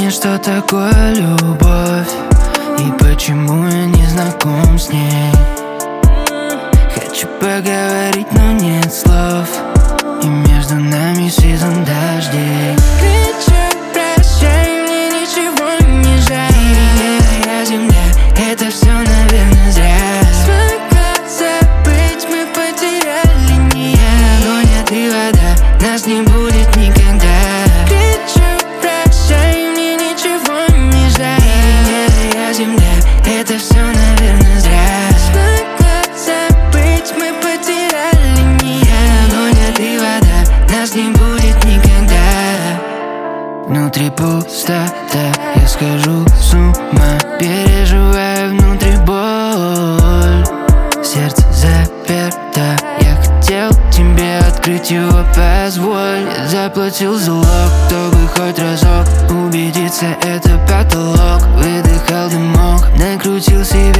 мне, что такое любовь и почему я не знаком с ней. Хочу поговорить, но нет слов, и между нами сезон дождей. Кричу, прощай, мне ничего не жаль. Я земля, это все, наверное, зря. Смогла забыть, мы потеряли не огонь, а ты вода, нас не будет никогда. Кричу, прощай, мне ничего не жаль. Я земля, это все, наверное, зря. Смогла забыть, мы потеряли не огонь, а ты вода, нас не будет никогда. Внутри пустота, я схожу с ума, переживаю внутри боль. Сердце заперто, я хотел тебе открыть его, позволь. Я заплатил залог, чтобы хоть разок убедиться, это потолок. Выдыхал дымок, накрутил себя